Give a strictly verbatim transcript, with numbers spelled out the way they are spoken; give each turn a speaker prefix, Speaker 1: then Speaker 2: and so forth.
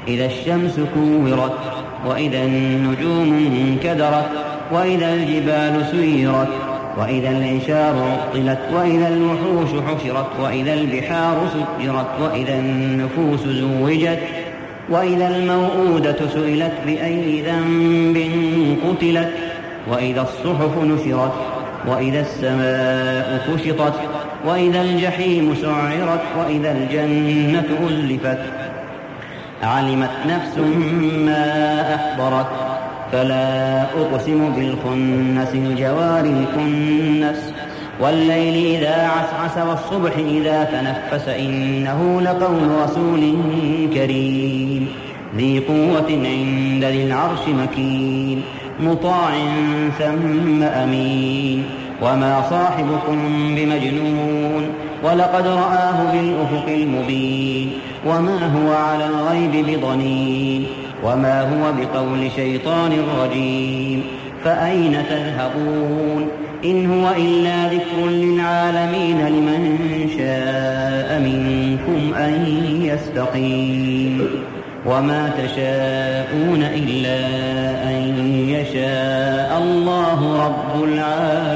Speaker 1: إذا الشمس كورت وإذا النجوم انكدرت وإذا الجبال سيرت وإذا العشار عطلت وإذا الوحوش حشرت وإذا البحار سجرت وإذا النفوس زوجت وإذا الموءودة سئلت بأي ذنب قتلت وإذا الصحف نشرت وإذا السماء كشطت وإذا الجحيم سعرت وإذا الجنة أزلفت علمت نفس ما أحضرت فلا أقسم بالخنس الجوار الكنس والليل إذا عسعس والصبح إذا تنفس إنه لقول رسول كريم ذي قوة عند ذي العرش مكين مطاع ثم أمين وما صاحبكم بمجنون ولقد رآه بالأفق المبين وما هو على الغيب بضنين وما هو بقول شيطان رجيم فأين تذهبون إن هو إلا ذكر للعالمين لمن شاء منكم أن يستقيم وما تشاءون إلا أن يشاء الله رب العالمين.